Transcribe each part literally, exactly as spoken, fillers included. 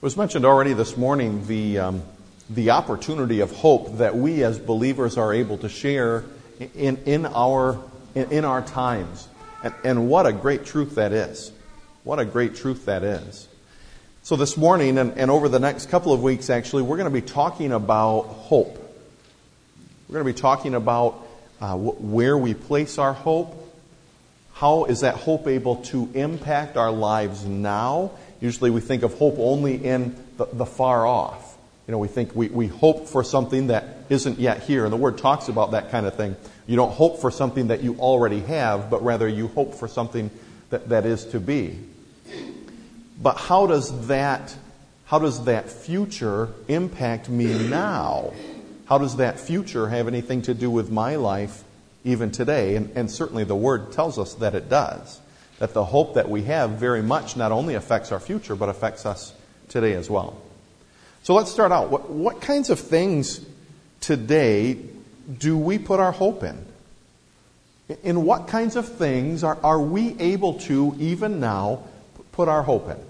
was mentioned already this morning the um, the opportunity of hope that we as believers are able to share in in our in, in our times, and, and what a great truth that is. What a great truth that is. So this morning and, and over the next couple of weeks, actually, we're going to be talking about hope. We're going to be talking about uh, where we place our hope. How is that hope able to impact our lives now? Usually we think of hope only in the, the far off. You know, we think we, we hope for something that isn't yet here. And the Word talks about that kind of thing. You don't hope for something that you already have, but rather you hope for something that, that is to be. But how does that, how does that future impact me now? How does that future have anything to do with my life even today? And, and certainly the Word tells us that it does. That the hope that we have very much not only affects our future, but affects us today as well. So let's start out. What, what kinds of things today do we put our hope in? In what kinds of things are, are we able to, even now, put our hope in?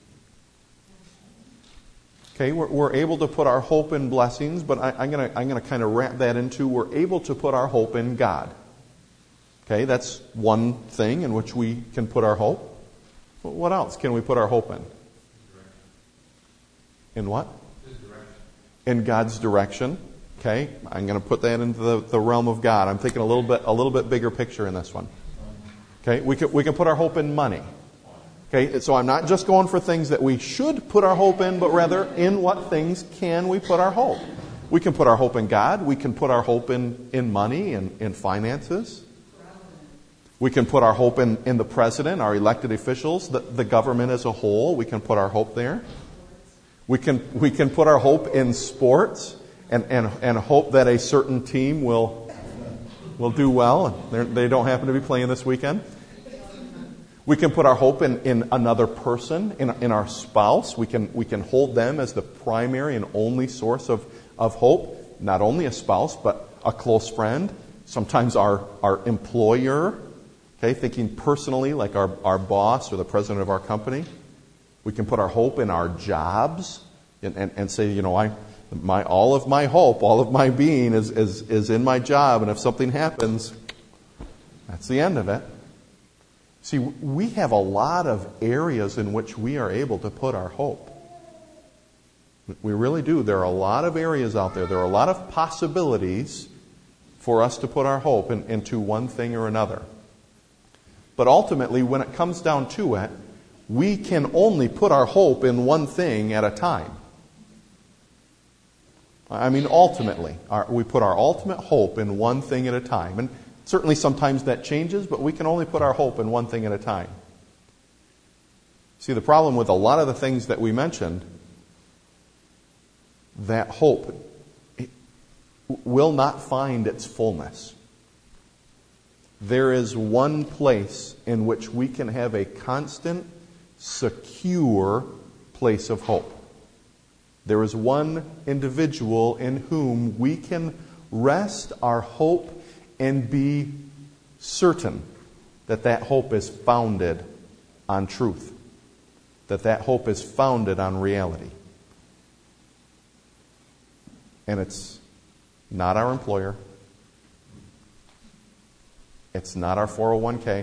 Okay, we're, we're able to put our hope in blessings, but I, I'm going to I'm going to kind of wrap that into we're able to put our hope in God. Okay, that's one thing in which we can put our hope. What else can we put our hope in? In what? In God's direction. Okay, I'm going to put that into the, the realm of God. I'm thinking a little bit a little bit bigger picture in this one. Okay, we can we can put our hope in money. Okay, so I'm not just going for things that we should put our hope in, but rather in what things can we put our hope. We can put our hope in God. We can put our hope in, in money and in finances. We can put our hope in, in the president, our elected officials, the, the government as a whole. We can put our hope there. We can we can put our hope in sports and, and, and hope that a certain team will will do well. And they don't happen to be playing this weekend. We can put our hope in, in another person, in, in our spouse. We can we can hold them as the primary and only source of, of hope. Not only a spouse, but a close friend. Sometimes our, our employer. Okay, thinking personally like our, our boss or the president of our company. We can put our hope in our jobs and, and, and say, you know, I my all of my hope, all of my being is, is, is in my job, and if something happens, that's the end of it. See, we have a lot of areas in which we are able to put our hope. We really do. There are a lot of areas out there. There are a lot of possibilities for us to put our hope in, into one thing or another. But ultimately, when it comes down to it, we can only put our hope in one thing at a time. I mean, ultimately, our, we put our ultimate hope in one thing at a time. And certainly sometimes that changes, but we can only put our hope in one thing at a time. See, the problem with a lot of the things that we mentioned, that hope will not find its fullness. There is one place in which we can have a constant, secure place of hope. There is one individual in whom we can rest our hope and be certain that that hope is founded on truth, that that hope is founded on reality. And it's not our employer. It's not our four oh one k.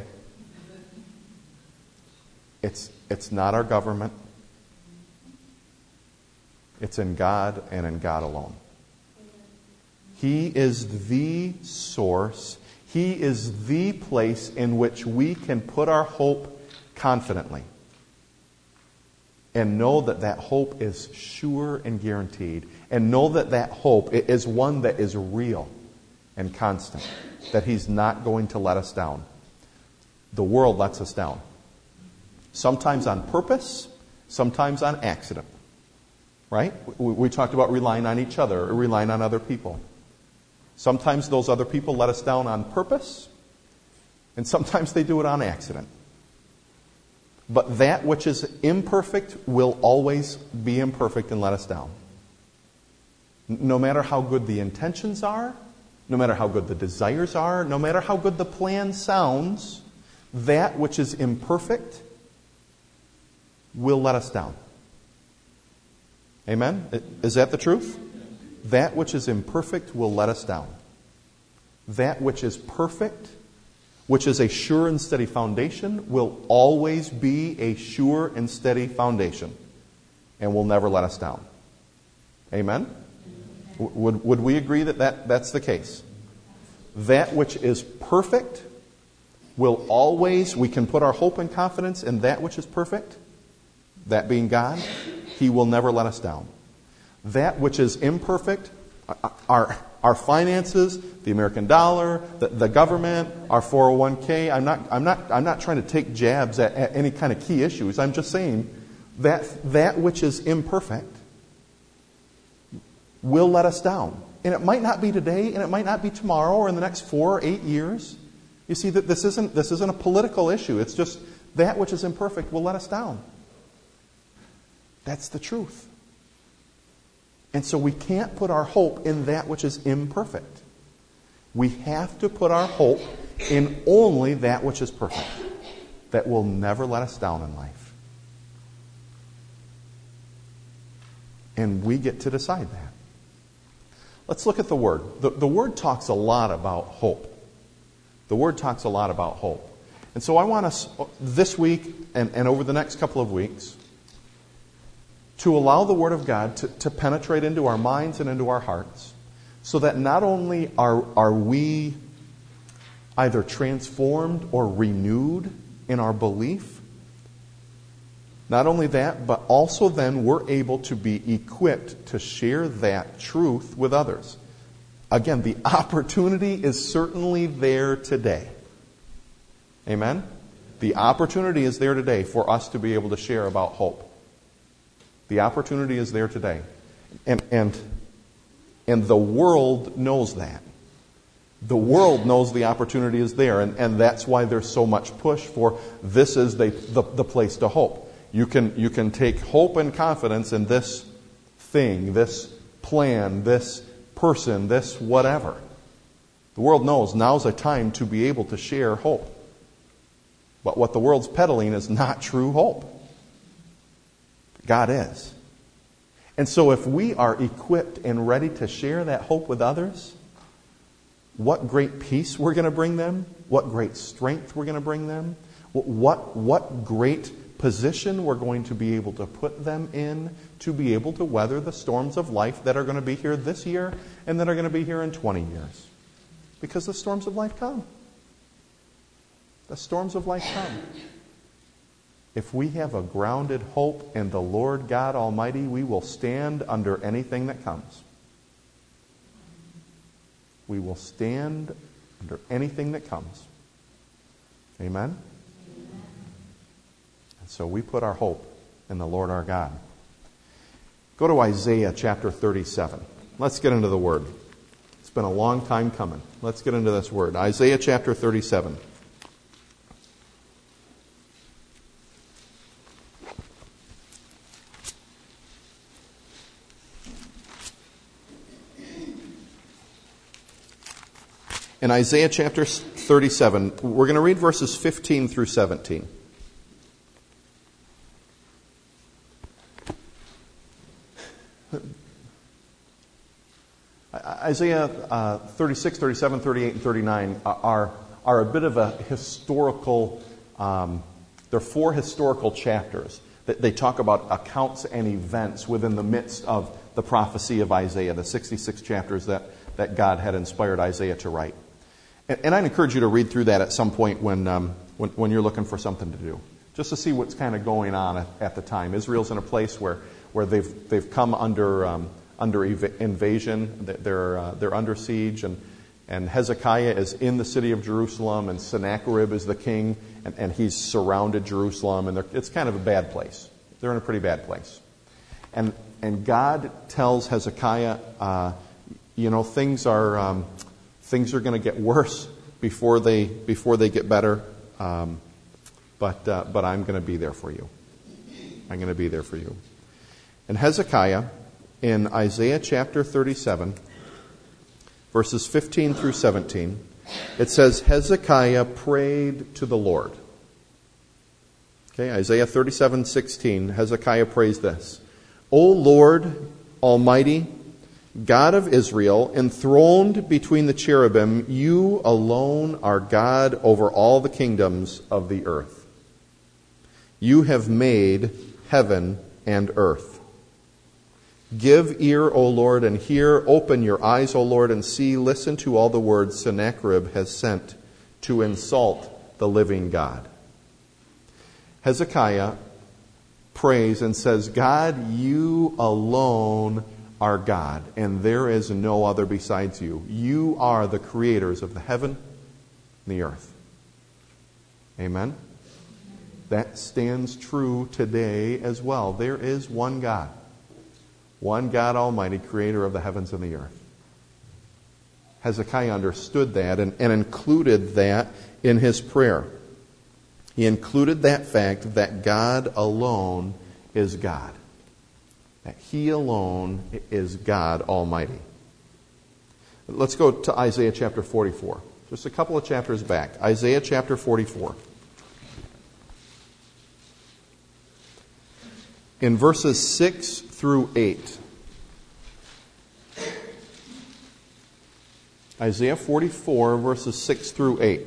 It's, it's not our government. It's in God and in God alone. He is the source. He is the place in which we can put our hope confidently and know that that hope is sure and guaranteed, and know that that hope is one that is real and constant, that He's not going to let us down. The world lets us down. Sometimes on purpose, sometimes on accident. Right? We talked about relying on each other, or relying on other people. Sometimes those other people let us down on purpose, and sometimes they do it on accident. But that which is imperfect will always be imperfect and let us down. No matter how good the intentions are, no matter how good the desires are, no matter how good the plan sounds, that which is imperfect will let us down. Amen? Is that the truth? That which is imperfect will let us down. That which is perfect, which is a sure and steady foundation, will always be a sure and steady foundation and will never let us down. Amen? Would, would we agree that, that that's the case? That which is perfect will always, we can put our hope and confidence in that which is perfect, that being God. He will never let us down. That which is imperfect, our, our finances, the American dollar, the, the government, our four oh one k, I'm not, I'm not, I'm not trying to take jabs at, at any kind of key issues. I'm just saying that that which is imperfect will let us down. And it might not be today, and it might not be tomorrow, or in the next four or eight years. You see, that this isn't this isn't a political issue. It's just that which is imperfect will let us down. That's the truth. And so we can't put our hope in that which is imperfect. We have to put our hope in only that which is perfect, that will never let us down in life. And we get to decide that. Let's look at the Word. The, the Word talks a lot about hope. The Word talks a lot about hope. And so I want us this week and, and over the next couple of weeks to allow the Word of God to, to penetrate into our minds and into our hearts, so that not only are, are we either transformed or renewed in our belief, not only that, but also then we're able to be equipped to share that truth with others. Again, the opportunity is certainly there today. Amen? The opportunity is there today for us to be able to share about hope. The opportunity is there today. And, and, and the world knows that. The world knows the opportunity is there, and, and that's why there's so much push for this is the, the, the place to hope. You can, you can take hope and confidence in this thing, this plan, this person, this whatever. The world knows now's a time to be able to share hope. But what the world's peddling is not true hope. God is. And so if we are equipped and ready to share that hope with others, what great peace we're going to bring them, what great strength we're going to bring them, what, what great position we're going to be able to put them in to be able to weather the storms of life that are going to be here this year and that are going to be here in twenty years. Because the storms of life come. The storms of life come. If we have a grounded hope in the Lord God Almighty, we will stand under anything that comes. We will stand under anything that comes. Amen? And so we put our hope in the Lord our God. Go to Isaiah chapter thirty-seven. Let's get into the Word. It's been a long time coming. Let's get into this Word. Isaiah chapter thirty-seven. In Isaiah chapter thirty-seven, we're going to read verses fifteen through seventeen. Isaiah uh, thirty-six, thirty-seven, thirty-eight, and thirty-nine are, are a bit of a historical, um, they're four historical chapters. They talk about accounts and events within the midst of the prophecy of Isaiah, the sixty-six chapters that, that God had inspired Isaiah to write. And, and I'd encourage you to read through that at some point when, um, when, when you're looking for something to do, just to see what's kind of going on at, at the time. Israel's in a place where, where they've, they've come under... Um, under invasion, they're, uh, they're under siege, and, and Hezekiah is in the city of Jerusalem, and Sennacherib is the king, and, and he's surrounded Jerusalem, and it's kind of a bad place. They're in a pretty bad place. And and God tells Hezekiah, uh, you know, things are um, things are going to get worse before they before they get better, um, but uh, but I'm going to be there for you. I'm going to be there for you. And Hezekiah, in Isaiah chapter thirty-seven, verses fifteen through seventeen, it says, Hezekiah prayed to the Lord. Okay, Isaiah thirty-seven, sixteen, Hezekiah prays this. O Lord Almighty, God of Israel, enthroned between the cherubim, you alone are God over all the kingdoms of the earth. You have made heaven and earth. Give ear, O Lord, and hear. Open your eyes, O Lord, and see. Listen to all the words Sennacherib has sent to insult the living God. Hezekiah prays and says, God, you alone are God, and there is no other besides you. You are the creators of the heaven and the earth. Amen? That stands true today as well. There is one God. One God Almighty, creator of the heavens and the earth. Hezekiah understood that and, and included that in his prayer. He included that fact that God alone is God. That He alone is God Almighty. Let's go to Isaiah chapter forty-four. Just a couple of chapters back. Isaiah chapter forty-four. In verses six through eight. Isaiah forty-four, verses six through eight.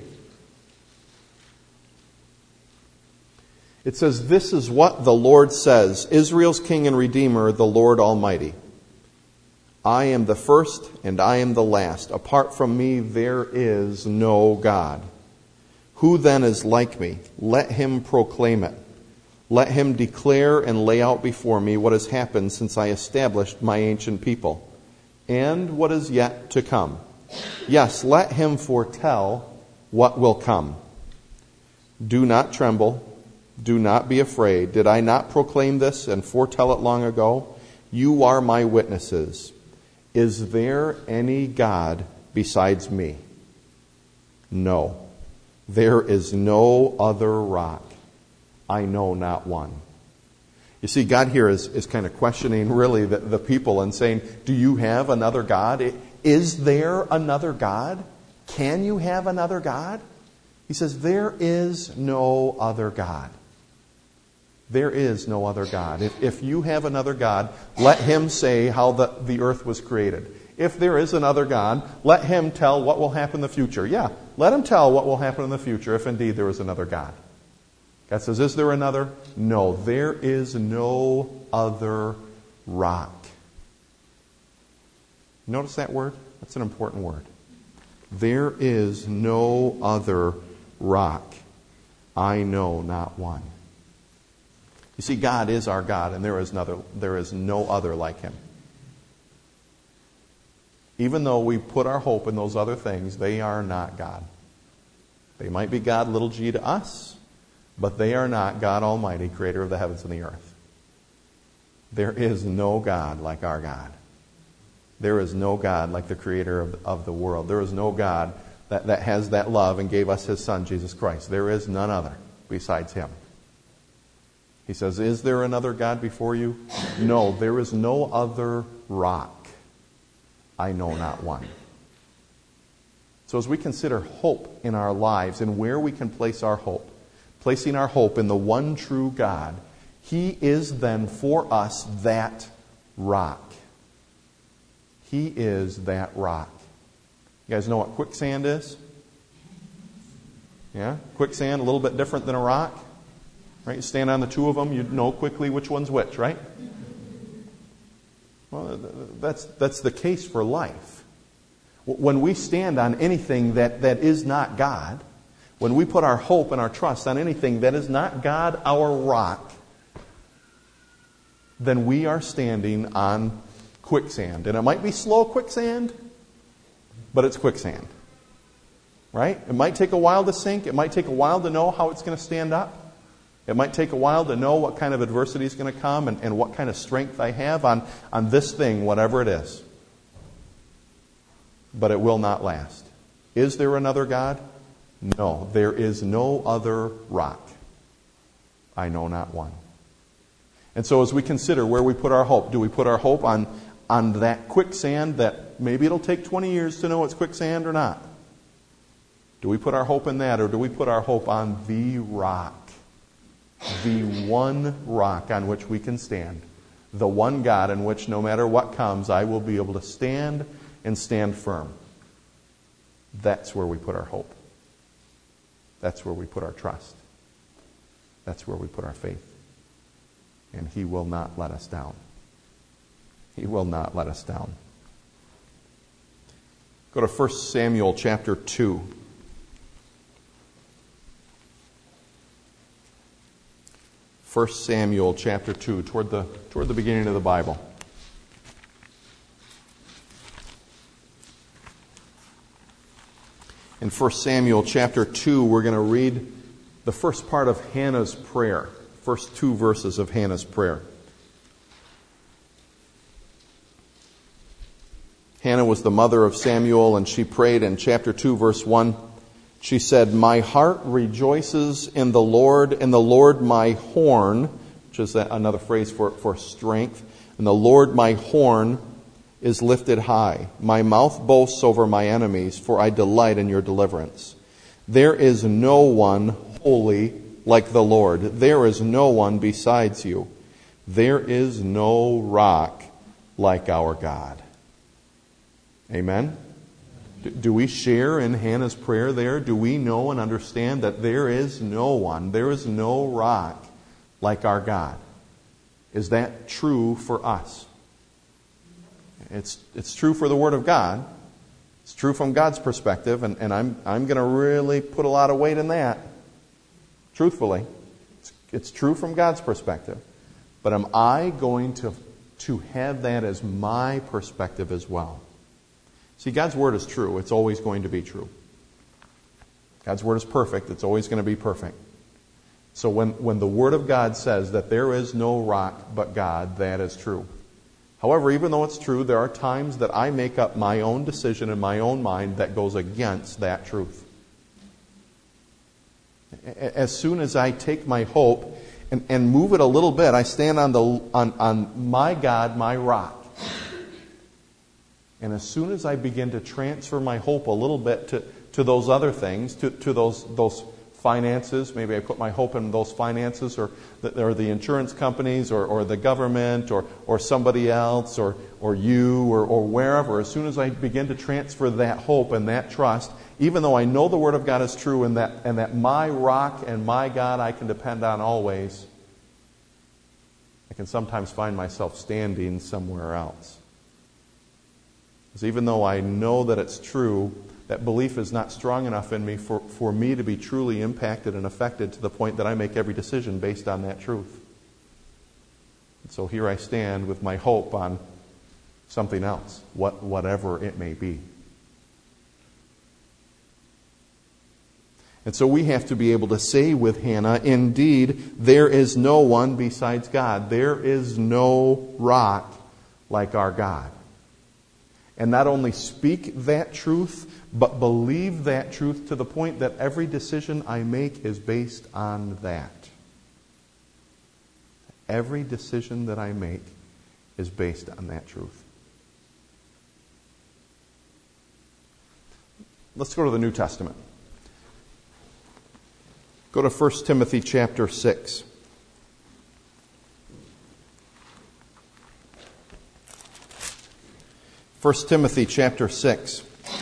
It says, this is what the Lord says, Israel's King and Redeemer, the Lord Almighty. I am the first and I am the last. Apart from me there is no God. Who then is like me? Let him proclaim it. Let him declare and lay out before me what has happened since I established my ancient people, and what is yet to come. Yes, let him foretell what will come. Do not tremble. Do not be afraid. Did I not proclaim this and foretell it long ago? You are my witnesses. Is there any God besides me? No. There is no other rock. I know not one. You see, God here is, is kind of questioning really the, the people and saying, do you have another God? Is there another God? Can you have another God? He says, there is no other God. There is no other God. If, if you have another God, let him say how the, the earth was created. If there is another God, let him tell what will happen in the future. Yeah, let him tell what will happen in the future if indeed there is another God. God says, is there another? No, there is no other rock. Notice that word? That's an important word. There is no other rock. I know not one. You see, God is our God, and there is another, there is no other like him. Even though we put our hope in those other things, they are not God. They might be God, little g, to us, but they are not God Almighty, creator of the heavens and the earth. There is no God like our God. There is no God like the creator of, of the world. There is no God that, that has that love and gave us his Son, Jesus Christ. There is none other besides him. He says, is there another God before you? No, there is no other rock. I know not one. So as we consider hope in our lives and where we can place our hope, placing our hope in the one true God, he is then for us that rock. He is that rock. You guys know what quicksand is? Yeah? Quicksand, a little bit different than a rock. Right? You stand on the two of them, you know quickly which one's which, right? Well, that's, that's the case for life. When we stand on anything that, that is not God, when we put our hope and our trust on anything that is not God, our rock, then we are standing on quicksand. And it might be slow quicksand, but it's quicksand. Right? It might take a while to sink. It might take a while to know how it's going to stand up. It might take a while to know what kind of adversity is going to come and, and what kind of strength I have on, on this thing, whatever it is. But it will not last. Is there another God? No, there is no other rock. I know not one. And so as we consider where we put our hope, do we put our hope on, on that quicksand that maybe it'll take twenty years to know it's quicksand or not? Do we put our hope in that, or do we put our hope on the rock? The one rock on which we can stand. the one God in which no matter what comes, I will be able to stand and stand firm. That's where we put our hope. That's where we put our trust. That's where we put our faith. And He will not let us down. He will not let us down. Go to First Samuel chapter two. First Samuel chapter two, toward the, toward the beginning of the Bible. In First Samuel chapter two, we're going to read the first part of Hannah's prayer. First two verses of Hannah's prayer. Hannah was the mother of Samuel, and she prayed in chapter two, verse one. She said, "My heart rejoices in the Lord, in the Lord my horn," which is another phrase for, for strength. "And the Lord my horn is lifted high. My mouth boasts over my enemies, for I delight in your deliverance. There is no one holy like the Lord. There is no one besides you. There is no rock like our God." Amen? Do we share in Hannah's prayer there? Do we know and understand that there is no one, there is no rock like our God? Is that true for us? It's it's true for the Word of God. It's true from God's perspective, and, and I'm I'm going to really put a lot of weight in that. Truthfully, it's, it's true from God's perspective. But am I going to, to have that as my perspective as well? See, God's Word is true. It's always going to be true. God's Word is perfect. It's always going to be perfect. So when, when the Word of God says that there is no rock but God, that is true. However, even though it's true, there are times that I make up my own decision in my own mind that goes against that truth. As soon as I take my hope and, and move it a little bit, I stand on the on, on my God, my rock. And as soon as I begin to transfer my hope a little bit to, to those other things, to, to those those finances, maybe I put my hope in those finances or the, or the insurance companies or, or the government or, or somebody else or, or you or, or wherever, as soon as I begin to transfer that hope and that trust, even though I know the Word of God is true and that, and that my rock and my God I can depend on always, I can sometimes find myself standing somewhere else. Because even though I know that it's true, that belief is not strong enough in me for, for me to be truly impacted and affected to the point that I make every decision based on that truth. And so here I stand with my hope on something else, what, whatever it may be. And so we have to be able to say with Hannah, "Indeed, there is no one besides God. There is no rock like our God." And not only speak that truth, but believe that truth to the point that every decision I make is based on that. Every decision that I make is based on that truth. Let's go to the New Testament. Go to First Timothy chapter six. First Timothy chapter six.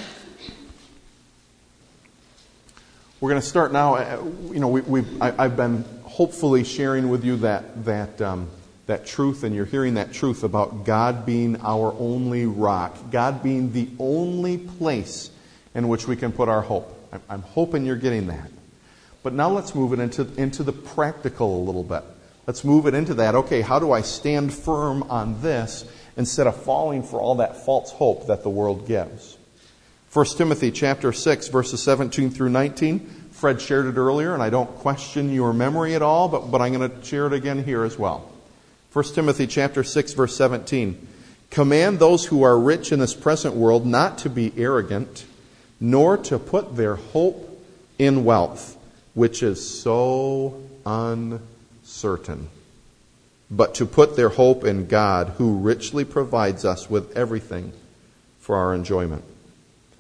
We're going to start now. You know, we, we've I, I've been hopefully sharing with you that that um, that truth, and you're hearing that truth about God being our only rock, God being the only place in which we can put our hope. I'm, I'm hoping you're getting that. But now let's move it into into the practical a little bit. Let's move it into that. Okay, how do I stand firm on this instead of falling for all that false hope that the world gives? First Timothy chapter six, verses seventeen through nineteen. Fred shared it earlier, and I don't question your memory at all, but, but I'm going to share it again here as well. First Timothy chapter six, verse seventeen. "Command those who are rich in this present world not to be arrogant, nor to put their hope in wealth, which is so uncertain, but to put their hope in God, who richly provides us with everything for our enjoyment.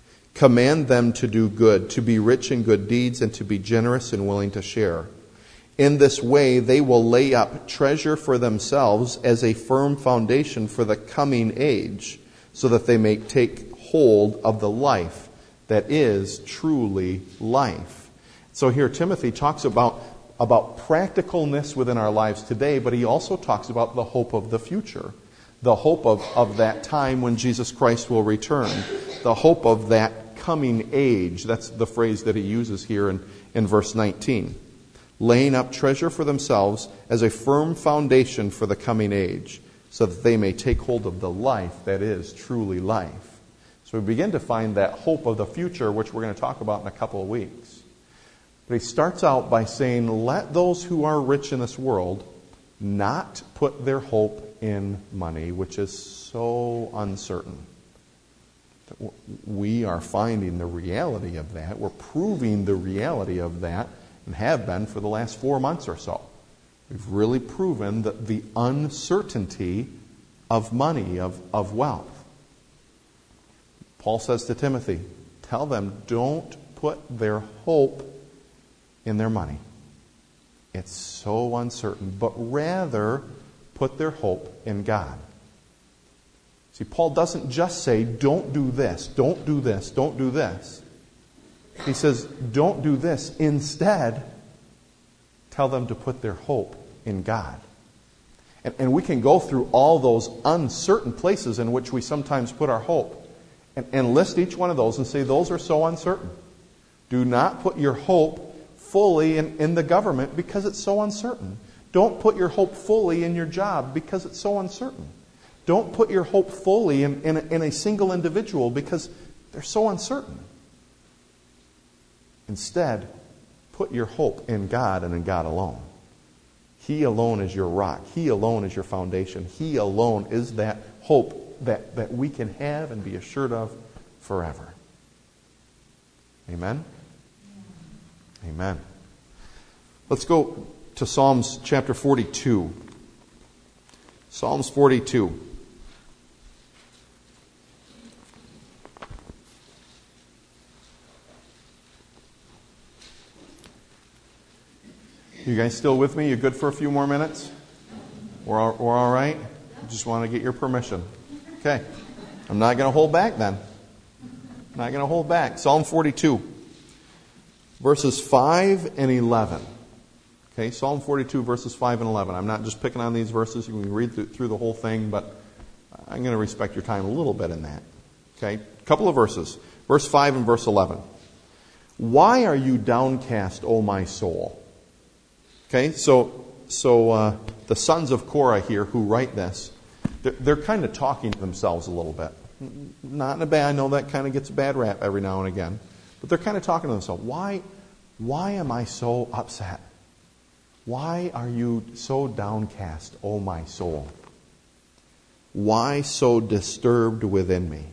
Command them to do good, to be rich in good deeds, and to be generous and willing to share. In this way, they will lay up treasure for themselves as a firm foundation for the coming age, so that they may take hold of the life that is truly life. So here Timothy talks about, about practicalness within our lives today, but he also talks about the hope of the future, the hope of, of that time when Jesus Christ will return, the hope of that coming age. That's the phrase that he uses here in, in verse nineteen. Laying up treasure for themselves as a firm foundation for the coming age, so that they may take hold of the life that is truly life. So we begin to find that hope of the future, which we're going to talk about in a couple of weeks. But he starts out by saying, let those who are rich in this world not put their hope in money, which is so uncertain. We are finding the reality of that. We're proving the reality of that, and have been for the last four months or so. We've really proven that the uncertainty of money, of, of wealth. Paul says to Timothy, tell them, don't put their hope in their money. It's so uncertain, but rather put their hope in God. See, Paul doesn't just say, don't do this, don't do this, don't do this. He says, don't do this. Instead, tell them to put their hope in God. And, and we can go through all those uncertain places in which we sometimes put our hope and, and list each one of those and say, those are so uncertain. Do not put your hope fully in, in the government because it's so uncertain. Don't put your hope fully in your job because it's so uncertain. Don't put your hope fully in, in, a, in a single individual because they're so uncertain. Instead, put your hope in God and in God alone. He alone is your rock. He alone is your foundation. He alone is that hope that, that we can have and be assured of forever. Amen? Amen. Let's go to Psalms chapter forty-two. Psalms forty-two. You guys still with me? You good for a few more minutes? We're all, we're all right? I just want to get your permission. Okay. I'm not going to hold back then. I'm not going to hold back. Psalm forty-two, verses five and eleven. Okay, Psalm forty-two, verses five and eleven. I'm not just picking on these verses. You can read through, through the whole thing, but I'm going to respect your time a little bit in that. Okay, a couple of verses. Verse five and verse eleven. Why are you downcast, O my soul? Okay, so so uh, the sons of Korah here who write this, they're, they're kind of talking to themselves a little bit. Not in a bad, I know that kind of gets a bad rap every now and again, but they're kind of talking to themselves. Why, why am I so upset? Why are you so downcast, O my soul? Why so disturbed within me?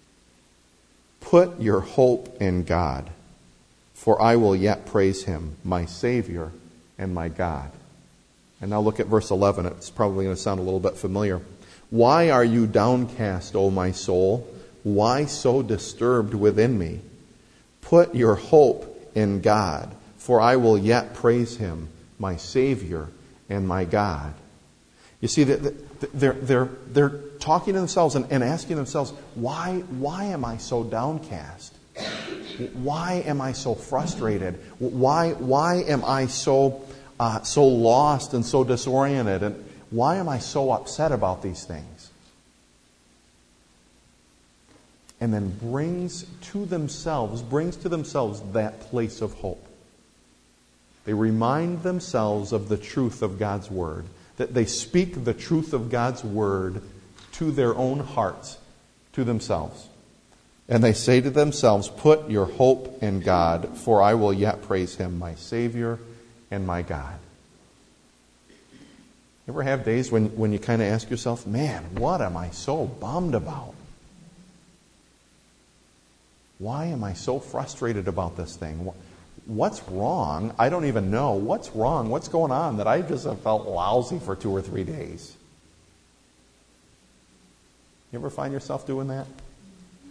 Put your hope in God, for I will yet praise Him, my Savior and my God. And now look at verse eleven. It's probably going to sound a little bit familiar. Why are you downcast, O my soul? Why so disturbed within me? Put your hope in God, for I will yet praise Him, my Savior and my God. You see, they're, they're, they're talking to themselves and, and asking themselves, why, why am I so downcast? Why am I so frustrated? Why, why am I so uh, so lost and so disoriented? And why am I so upset about these things? And then brings to themselves, brings to themselves that place of hope. They remind themselves of the truth of God's Word. That they speak the truth of God's Word to their own hearts, to themselves. And they say to themselves, put your hope in God, for I will yet praise Him, my Savior and my God. You ever have days when, when you kind of ask yourself, man, what am I so bummed about? Why am I so frustrated about this thing? What's wrong? I don't even know. What's wrong? What's going on that I just have felt lousy for two or three days? You ever find yourself doing that?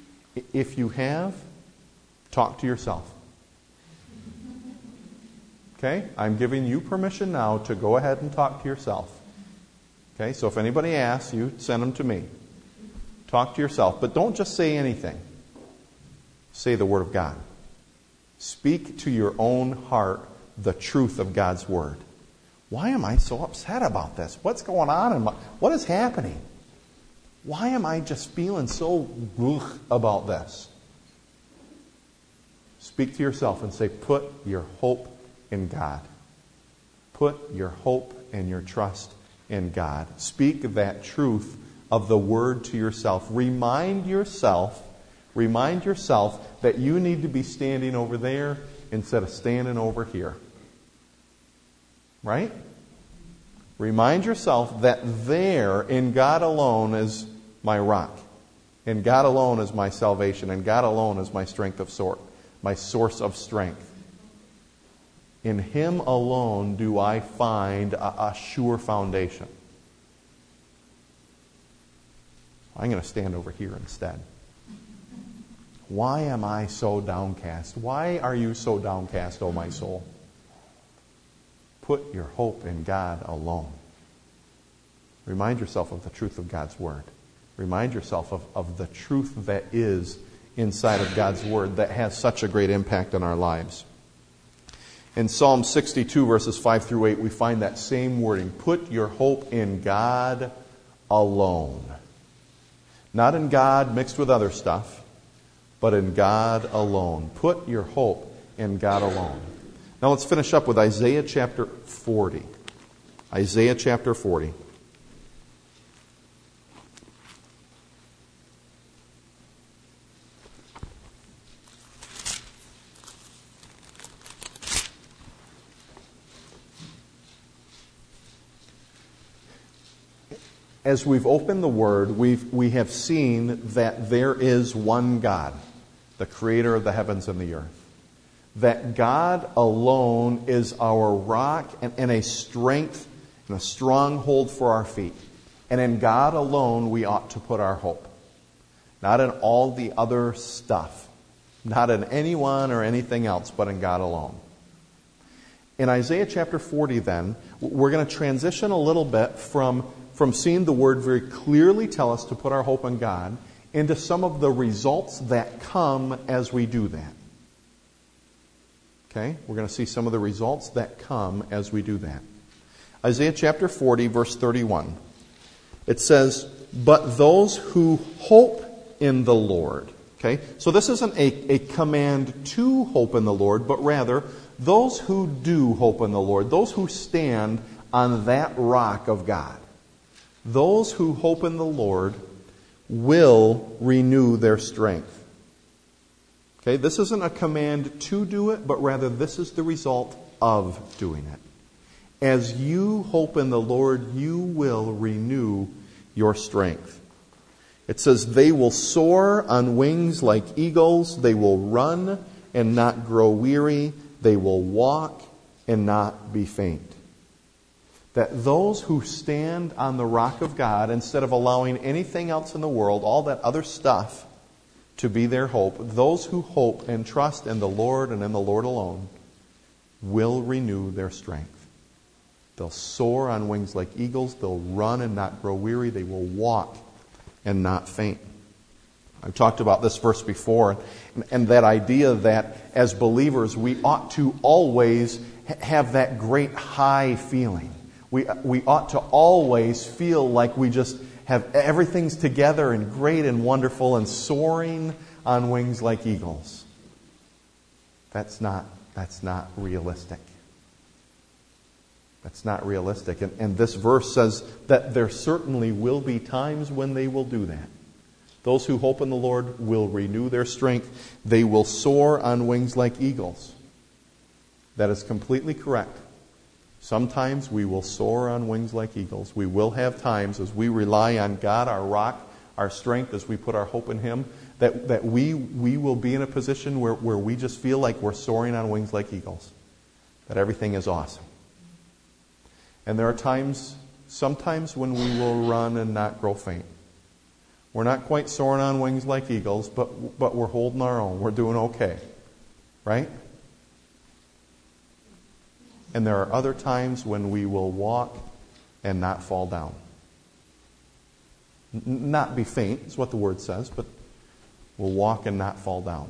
If you have, talk to yourself. Okay? I'm giving you permission now to go ahead and talk to yourself. Okay? So if anybody asks you, send them to me. Talk to yourself. But don't just say anything. Say the Word of God. Speak to your own heart the truth of God's Word. Why am I so upset about this? What's going on in my... What is happening? Why am I just feeling so ugh about this? Speak to yourself and say, put your hope in God. Put your hope and your trust in God. Speak that truth of the Word to yourself. Remind yourself, remind yourself that you need to be standing over there instead of standing over here. Right? Remind yourself that there, in God alone, is my rock. In God alone is my salvation. In God alone is my strength of sort, my source of strength. In Him alone do I find a, a sure foundation. I'm going to stand over here instead. Why am I so downcast? Why are you so downcast, O my soul? Put your hope in God alone. Remind yourself of the truth of God's Word. Remind yourself of, of the truth that is inside of God's Word that has such a great impact on our lives. In Psalm sixty-two, verses five through eight, we find that same wording. Put your hope in God alone. Not in God mixed with other stuff, but in God alone. Put your hope in God alone. Now let's finish up with Isaiah chapter forty. Isaiah chapter forty. As we've opened the Word, we've, we have seen that there is one God, the Creator of the heavens and the earth. That God alone is our rock and, and a strength and a stronghold for our feet. And in God alone we ought to put our hope. Not in all the other stuff. Not in anyone or anything else, but in God alone. In Isaiah chapter forty then, we're going to transition a little bit from, from seeing the Word very clearly tell us to put our hope in God into some of the results that come as we do that. Okay? We're going to see some of the results that come as we do that. Isaiah chapter forty, verse thirty-one. It says, "But those who hope in the Lord." Okay? So this isn't a, a command to hope in the Lord, but rather those who do hope in the Lord, those who stand on that rock of God, those who hope in the Lord will renew their strength. Okay, this isn't a command to do it, but rather this is the result of doing it. As you hope in the Lord, you will renew your strength. It says, "They will soar on wings like eagles. They will run and not grow weary. They will walk and not be faint." That those who stand on the rock of God, instead of allowing anything else in the world, all that other stuff, to be their hope, those who hope and trust in the Lord and in the Lord alone will renew their strength. They'll soar on wings like eagles. They'll run and not grow weary. They will walk and not faint. I've talked about this verse before, and that idea that as believers we ought to always have that great high feeling. We, we ought to always feel like we just have everything's together and great and wonderful and soaring on wings like eagles. That's not, that's not realistic. That's not realistic. And, and this verse says that there certainly will be times when they will do that. Those who hope in the Lord will renew their strength. They will soar on wings like eagles. That is completely correct. Sometimes we will soar on wings like eagles. We will have times as we rely on God, our rock, our strength, as we put our hope in Him, that, that we, we will be in a position where, where we just feel like we're soaring on wings like eagles. That everything is awesome. And there are times, sometimes when we will run and not grow faint. We're not quite soaring on wings like eagles, but, but we're holding our own. We're doing okay. Right? and there are other times when we will walk and not fall down. N- not be faint, is what the word says, but we'll walk and not fall down.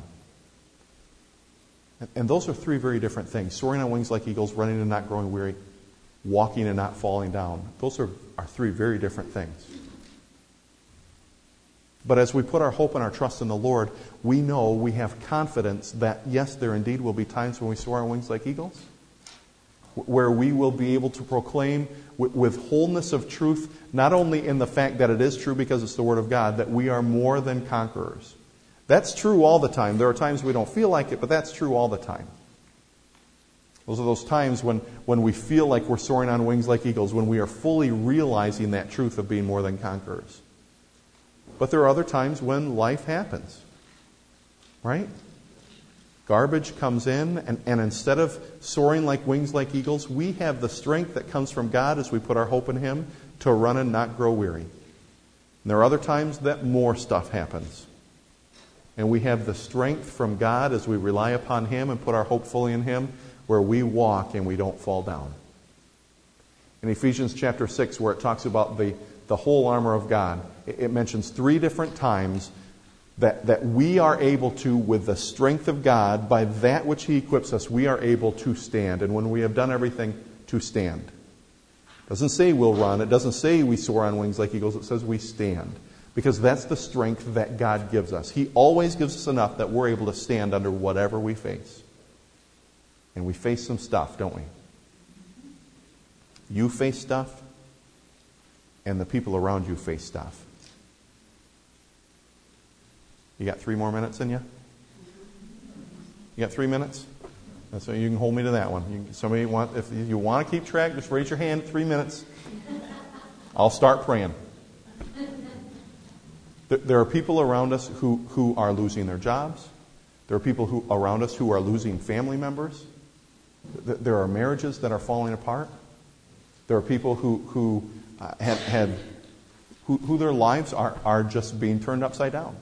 And, and those are three very different things. Soaring on wings like eagles, running and not growing weary, walking and not falling down. Those are, are three very different things. But as we put our hope and our trust in the Lord, we know, we have confidence that, yes, there indeed will be times when we soar on wings like eagles, where we will be able to proclaim with, with wholeness of truth, not only in the fact that it is true because it's the Word of God, that we are more than conquerors. That's true all the time. There are times we don't feel like it, but that's true all the time. Those are those times when, when we feel like we're soaring on wings like eagles, when we are fully realizing that truth of being more than conquerors. But there are other times when life happens, right? Garbage comes in, and, and instead of soaring like wings like eagles, we have the strength that comes from God as we put our hope in Him to run and not grow weary. And there are other times that more stuff happens. And we have the strength from God as we rely upon Him and put our hope fully in Him, where we walk and we don't fall down. In Ephesians chapter six, where it talks about the, the whole armor of God, it, it mentions three different times that, that we are able to, with the strength of God, by that which He equips us, we are able to stand. And when we have done everything, to stand. It doesn't say we'll run. It doesn't say we soar on wings like eagles. It says we stand. Because that's the strength that God gives us. He always gives us enough that we're able to stand under whatever we face. And we face some stuff, don't we? You face stuff, and the people around you face stuff. You got three more minutes in you? You got three minutes? So you can hold me to that one. You, somebody want, if you want to keep track, just raise your hand. Three minutes. I'll start praying. There, there are people around us who, who are losing their jobs. There are people who around us who are losing family members. There are marriages that are falling apart. There are people who who uh, have had who, who their lives are, are just being turned upside down.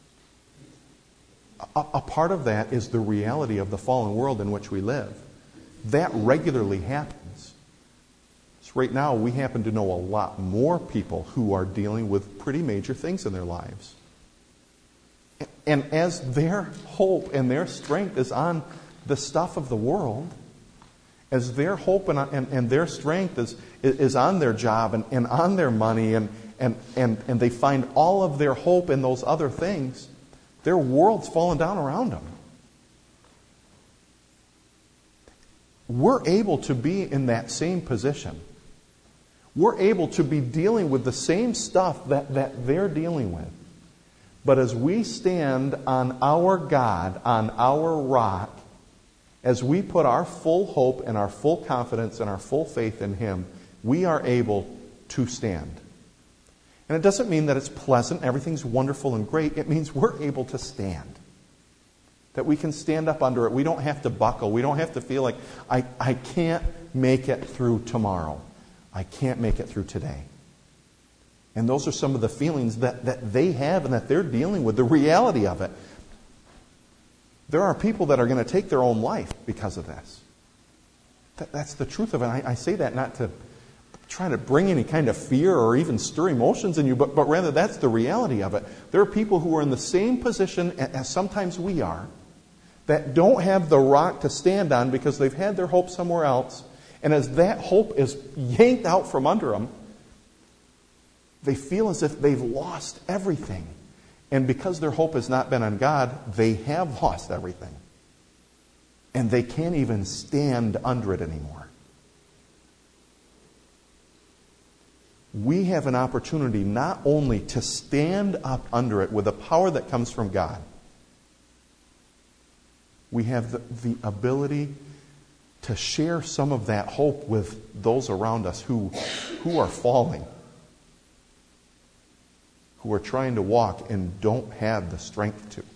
A, a part of that is the reality of the fallen world in which we live. That regularly happens. So right now, we happen to know a lot more people who are dealing with pretty major things in their lives. And as their hope and their strength is on the stuff of the world, as their hope and, and, and their strength is, is on their job and, and on their money, and, and, and, and they find all of their hope in those other things, their world's falling down around them. We're able to be in that same position. We're able to be dealing with the same stuff that, that they're dealing with. But as we stand on our God, on our rock, as we put our full hope and our full confidence and our full faith in Him, we are able to stand. And it doesn't mean that it's pleasant, everything's wonderful and great. It means we're able to stand. That we can stand up under it. We don't have to buckle. We don't have to feel like, I, I can't make it through tomorrow. I can't make it through today. And those are some of the feelings that, that they have and that they're dealing with, the reality of it. There are people that are going to take their own life because of this. That, that's the truth of it. I, I say that not to try to bring any kind of fear or even stir emotions in you, but, but rather that's the reality of it. There are people who are in the same position as sometimes we are, that don't have the rock to stand on because they've had their hope somewhere else. And as that hope is yanked out from under them, they feel as if they've lost everything. And because their hope has not been on God, they have lost everything. And they can't even stand under it anymore. We have an opportunity not only to stand up under it with the power that comes from God, we have the, the ability to share some of that hope with those around us who, who are falling, who are trying to walk and don't have the strength to.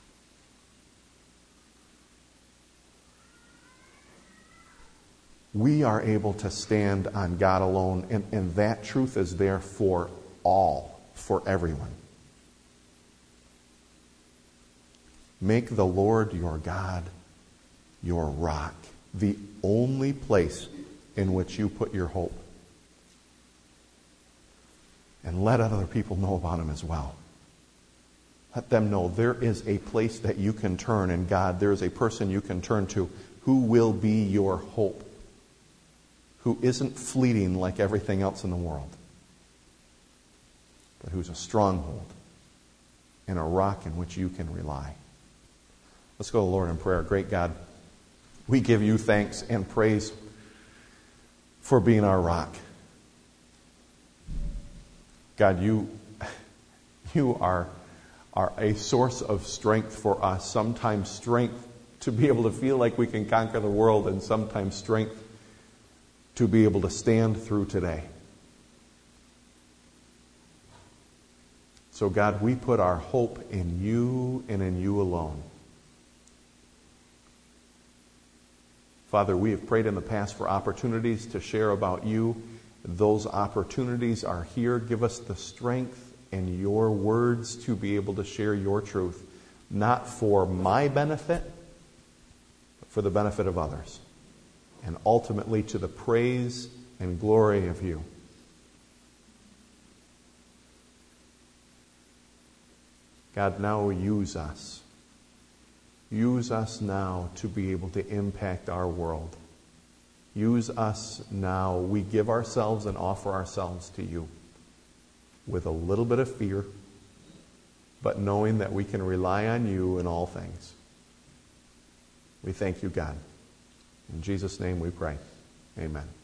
We are able to stand on God alone, and, and that truth is there for all, for everyone. Make the Lord your God your rock the only place in which you put your hope. And let other people know about Him as well. Let them know there is a place that you can turn in God. There is a person you can turn to who will be your hope, who isn't fleeting like everything else in the world, but who's a stronghold and a rock in which you can rely. Let's go to the Lord in prayer. Great God, we give you thanks and praise for being our rock. God, you, you are, are a source of strength for us. Sometimes strength to be able to feel like we can conquer the world, and sometimes strength to be able to stand through today. So God, we put our hope in you and in you alone. Father, we have prayed in the past for opportunities to share about you. Those opportunities are here. Give us the strength and your words to be able to share your truth, not for my benefit, but for the benefit of others, and ultimately to the praise and glory of you. God, now use us. Use us now to be able to impact our world. Use us now. We give ourselves and offer ourselves to you with a little bit of fear, but knowing that we can rely on you in all things. We thank you, God. In Jesus' name we pray. Amen.